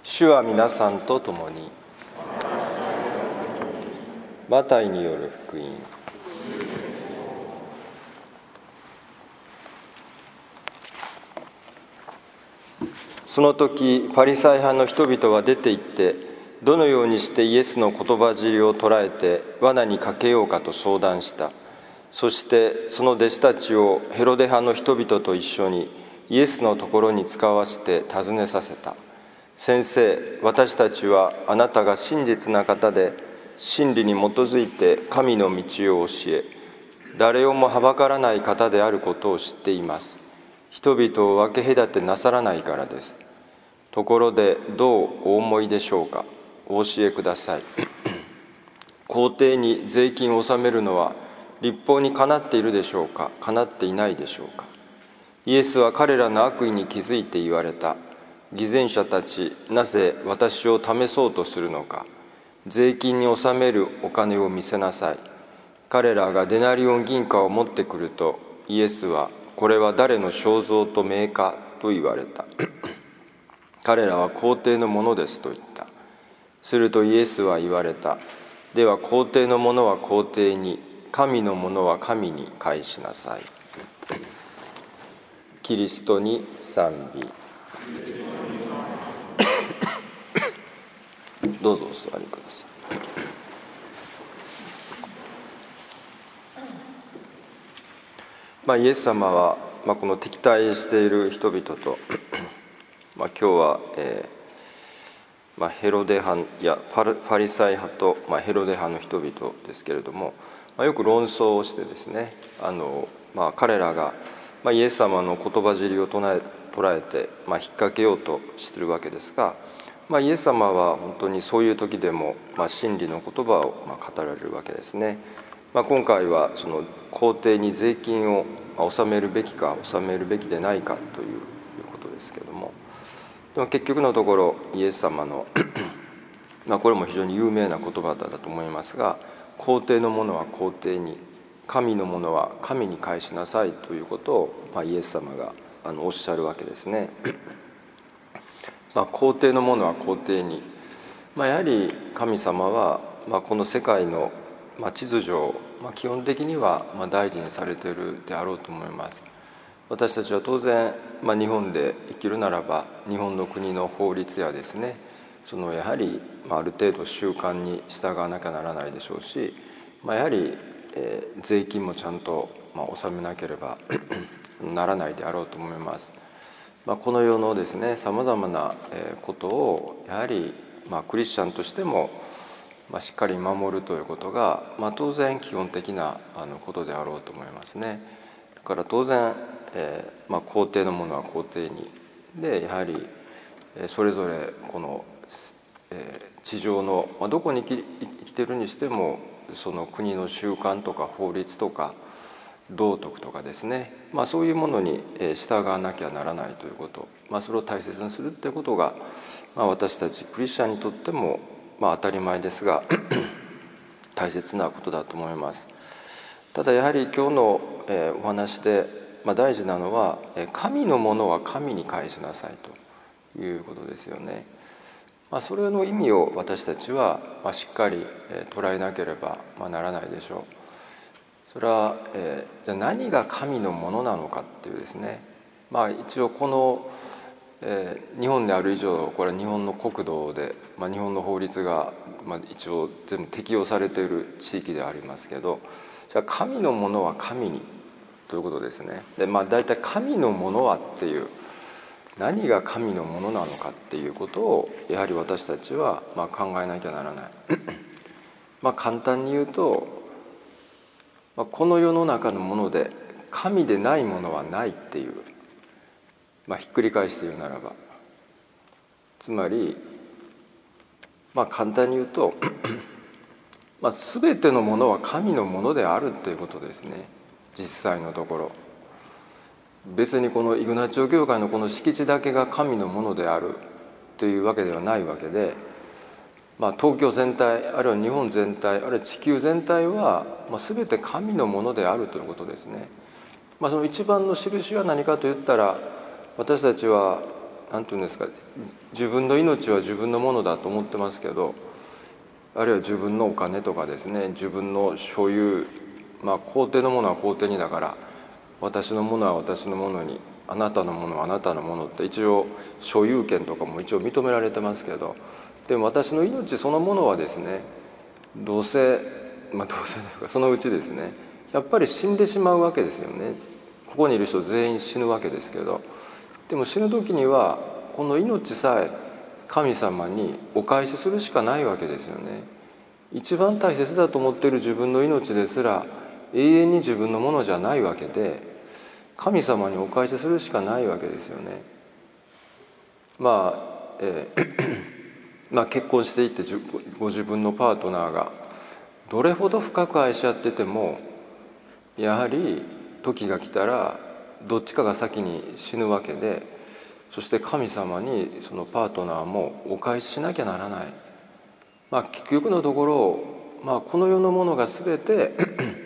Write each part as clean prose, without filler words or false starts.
主は皆さんと共に。マタイによる福音。その時パリサイ派の人々は出て行って、どのようにしてイエスの言葉尻を捉えて罠にかけようかと相談した。そしてその弟子たちをヘロデ派の人々と一緒にイエスのところに使わして尋ねさせた。先生、私たちはあなたが真実な方で、真理に基づいて神の道を教え、誰をもはばからない方であることを知っています。人々を分け隔てなさらないからです。ところでどうお思いでしょうか。お教えください。皇帝に税金を納めるのは律法にかなっているでしょうか、かなっていないでしょうか。イエスは彼らの悪意に気づいて言われた。偽善者たち、なぜ私を試そうとするのか。税金に納めるお金を見せなさい。彼らがデナリオン銀貨を持ってくると、イエスはこれは誰の肖像と名かと言われた。彼らは皇帝のものですと言った。するとイエスは言われた。では皇帝のものは皇帝に、神のものは神に返しなさい。キリストに賛美。どうぞお座りください。イエス様は、この敵対している人々と今日は、ヘロデ派やパリサイ派と、ヘロデ派の人々ですけれども、よく論争をしてですね、彼らが、イエス様の言葉尻を捉えて、引っ掛けようとしているわけですが、イエス様は本当にそういう時でも、真理の言葉を語られるわけですね。今回はその皇帝に税金を納めるべきか納めるべきでないかということですけれども、でも結局のところイエス様のこれも非常に有名な言葉だと思いますが、皇帝のものは皇帝に、神のものは神に返しなさいということを、イエス様がおっしゃるわけですね。皇帝のものは皇帝に、やはり神様は、この世界の秩序を、基本的には大事にされているであろうと思います。私たちは当然、日本で生きるならば日本の国の法律やですね、やはりある程度習慣に従わなきゃならないでしょうし、やはり、税金もちゃんと納めなければならないであろうと思います。この世のですね、さまざまなことをやはりクリスチャンとしてもしっかり守るということが、当然基本的なことであろうと思いますね。だから当然、皇帝のものは皇帝にで、やはりそれぞれこの、地上のどこに生きてるにしても、その国の習慣とか法律とか道徳とかですね、そういうものに従わなきゃならないということ、それを大切にするということが、私たちクリスチャンにとっても、当たり前ですが大切なことだと思います。ただやはり今日のお話で大事なのは、神のものは神に返しなさいということですよね。それの意味を私たちはしっかり捉えなければならないでしょう。それは、じゃあ何が神のものなのかっていうですね、一応この、日本である以上、これは日本の国土で、日本の法律が、一応全部適用されている地域ではありますけど、じゃあ神のものは神にということですね。で、大体神のものはっていう、何が神のものなのかっていうことをやはり私たちは考えなきゃならない。簡単に言うと、この世の中のもので神でないものはないっていう、ひっくり返して言うならば、つまり簡単に言うと全てのものは神のものであるということですね。実際のところ別にこのイグナチオ教会のこの敷地だけが神のものであるというわけではないわけで、東京全体、あるいは日本全体、あるいは地球全体は全て神のものであるということですね。その一番の印は何かといったら、私たちは何て言うんですか、 自分の命は自分のものだと思ってますけど、あるいは自分のお金とかですね、自分の所有、皇帝のものは皇帝にだから、私のものは私のものに、あなたのものはあなたのものって一応所有権とかも一応認められてますけど、でも私の命そのものはですね、どうせというかそのうちですね、やっぱり死んでしまうわけですよね。ここにいる人全員死ぬわけですけど、でも死ぬ時にはこの命さえ神様にお返しするしかないわけですよね。一番大切だと思っている自分の命ですら永遠に自分のものじゃないわけで、神様にお返しするしかないわけですよね。結婚していってご自分のパートナーがどれほど深く愛し合ってても、やはり時が来たらどっちかが先に死ぬわけで、そして神様にそのパートナーもお返ししなきゃならない。結局のところ、この世のものが全て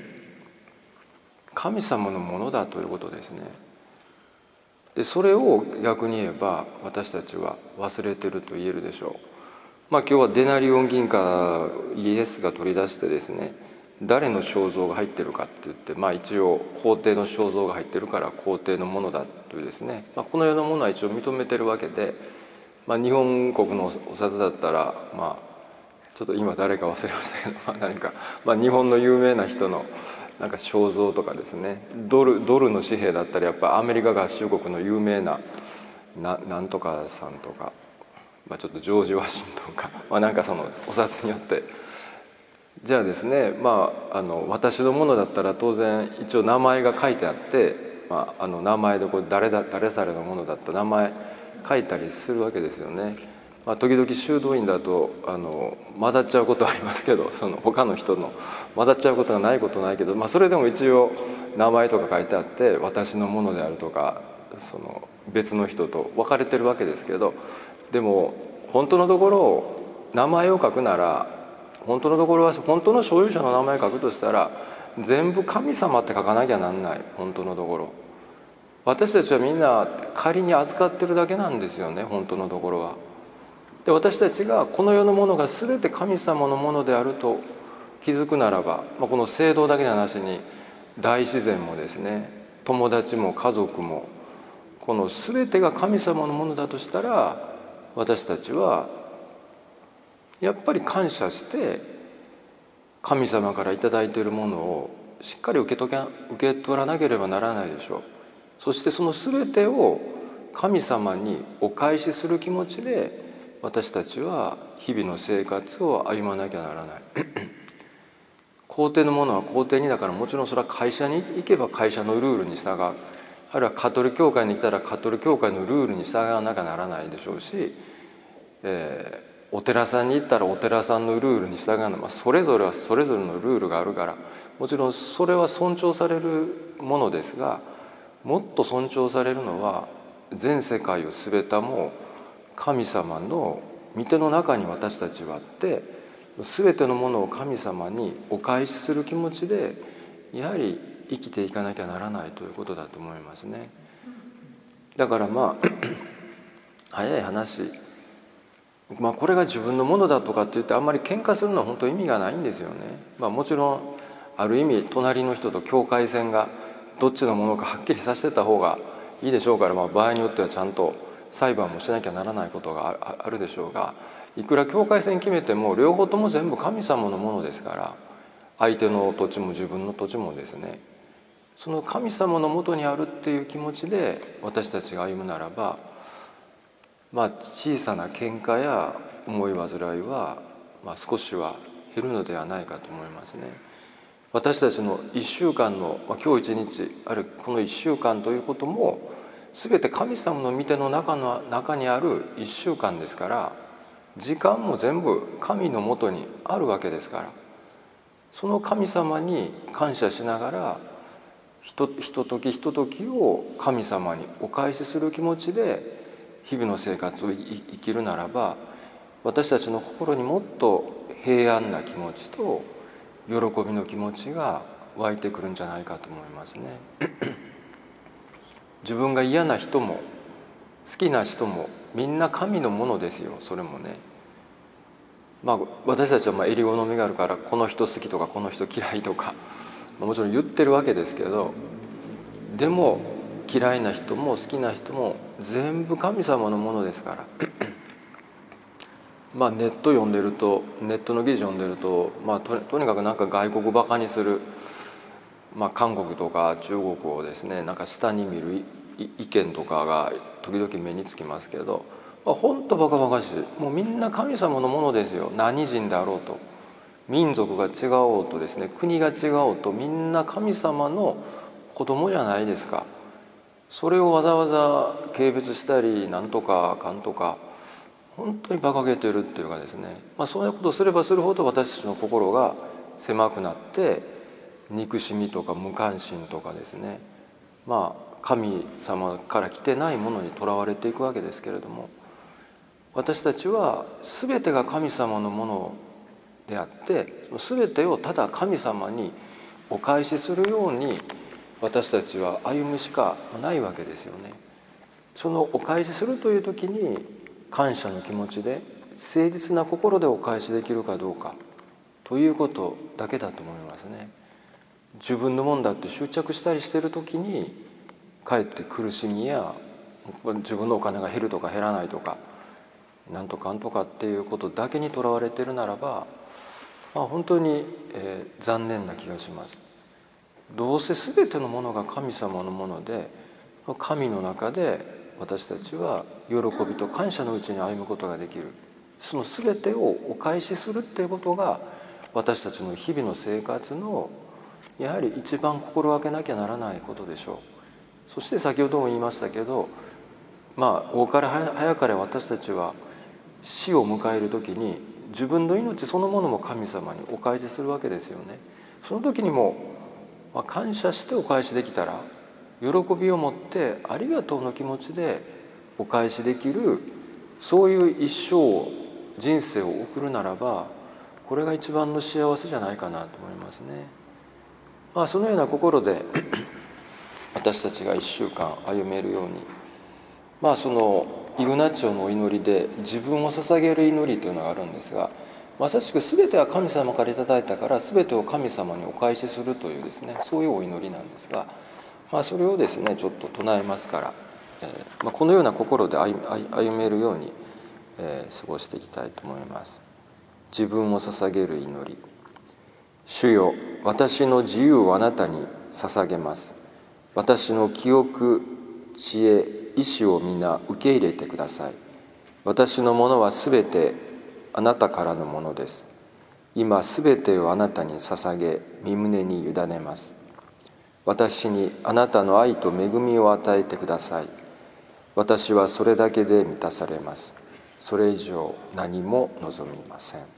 神様のものだということですね。でそれを逆に言えば私たちは忘れてると言えるでしょう。今日はデナリオン銀貨イエスが取り出してですね、誰の肖像が入ってるかって言って、一応皇帝の肖像が入ってるから皇帝のものだというですね、この世のものは一応認めてるわけで、日本国のお札だったら、ちょっと今誰か忘れましたけど、何か、日本の有名な人のなんか肖像とかですね、ドルの紙幣だったり、やっぱアメリカ合衆国の有名ななんとかさんとか、ちょっとジョージ・ワシントンか、なんかそのお札によって、じゃあですね、私のものだったら当然一応名前が書いてあって、名前でこれ誰されのものだった名前書いたりするわけですよね。時々修道院だと混ざっちゃうことはありますけど、その他の人の混ざっちゃうことがないことないけど、それでも一応名前とか書いてあって私のものであるとか、その別の人と分かれてるわけですけど、でも本当のところ名前を書くなら、本当のところは本当の所有者の名前を書くとしたら全部神様って書かなきゃなんない。本当のところ私たちはみんな仮に預かってるだけなんですよね、本当のところは。で私たちがこの世のものが全て神様のものであると気づくならば、この聖堂だけの話に大自然もですね、友達も家族も、この全てが神様のものだとしたら、私たちはやっぱり感謝して神様から頂いているものをしっかり受け取らなければならないでしょう。そしてその全てを神様にお返しする気持ちで私たちは日々の生活を歩まなきゃならない皇帝のものは皇帝にだから、もちろんそれは会社に行けば会社のルールに従う、あるいはカトリ教会に来たらカトリ教会のルールに従わなきゃならないでしょうし、お寺さんに行ったらお寺さんのルールに従うの、それぞれはそれぞれのルールがあるから、もちろんそれは尊重されるものですが、もっと尊重されるのは全世界を全ても神様の御手の中に私たちはあって、全てのものを神様にお返しする気持ちでやはり生きていかなきゃならないということだと思いますね。だから早い話、これが自分のものだとかって言ってあんまり喧嘩するのは本当意味がないんですよね。もちろんある意味隣の人と境界線がどっちのものかはっきりさせてた方がいいでしょうから、場合によってはちゃんと裁判もしなきゃならないことがあるでしょうが、いくら境界線決めても両方とも全部神様のものですから、相手の土地も自分の土地もですね、その神様のもとにあるっていう気持ちで私たちが歩むならば、小さな喧嘩や思い煩いは、少しは減るのではないかと思いますね。私たちの1週間の、今日一日あるこの1週間ということも全て神様の御手の中にある1週間ですから、時間も全部神のもとにあるわけですから、その神様に感謝しながらひとときひとときを神様にお返しする気持ちで日々の生活を生きるならば、私たちの心にもっと平安な気持ちと喜びの気持ちが湧いてくるんじゃないかと思いますね。自分が嫌な人も好きな人もみんな神のものですよ。それもね、私たちは襟好みがあるからこの人好きとかこの人嫌いとかもちろん言ってるわけですけど、でも嫌いな人も好きな人も全部神様のものですからネット読んでると、ネットの記事読んでると、とにかくなんか外国バカにする、韓国とか中国をですね、なんか下に見る意見とかが時々目につきますけど、本当バカバカしい。もうみんな神様のものですよ。何人であろうと、民族が違おうとですね、国が違おうと、みんな神様の子供じゃないですか。それをわざわざ軽蔑したりなんとかかんとか、本当に馬鹿げてるっていうかですね、そういうことをすればするほど私たちの心が狭くなって、憎しみとか無関心とかですね、神様から来てないものにとらわれていくわけですけれども、私たちは全てが神様のものであって、全てをただ神様にお返しするように私たちは歩むしかないわけですよね。そのお返しするという時に感謝の気持ちで誠実な心でお返しできるかどうかということだけだと思いますね。自分のもんだって執着したりしている時にかえって苦しみや自分のお金が減るとか減らないとかなんとかんとかっていうことだけにとらわれているならば、本当に、残念な気がします。どうせ全てのものが神様のもので、神の中で私たちは喜びと感謝のうちに歩むことができる。その全てをお返しするっていうことが私たちの日々の生活のやはり一番心がけなきゃならないことでしょう。そして先ほども言いましたけど、多かれ早かれ私たちは死を迎える時に自分の命そのものも神様にお返しするわけですよね。その時にも感謝してお返しできたら、喜びを持ってありがとうの気持ちでお返しできる、そういう一生人生を送るならば、これが一番の幸せじゃないかなと思いますね。そのような心で私たちが1週間歩めるように、そのイグナッチオのお祈りで自分を捧げる祈りというのがあるんですが、まさしく全ては神様からいただいたから全てを神様にお返しするというですね、そういうお祈りなんですが、それをですねちょっと唱えますから、このような心で歩めるように、過ごしていきたいと思います。自分を捧げる祈り。主よ、私の自由をあなたに捧げます。私の記憶、知恵、意志を皆受け入れてください。私のものはすべてあなたからのものです。今すべてをあなたに捧げ、身胸に委ねます。私にあなたの愛と恵みを与えてください。私はそれだけで満たされます。それ以上何も望みません。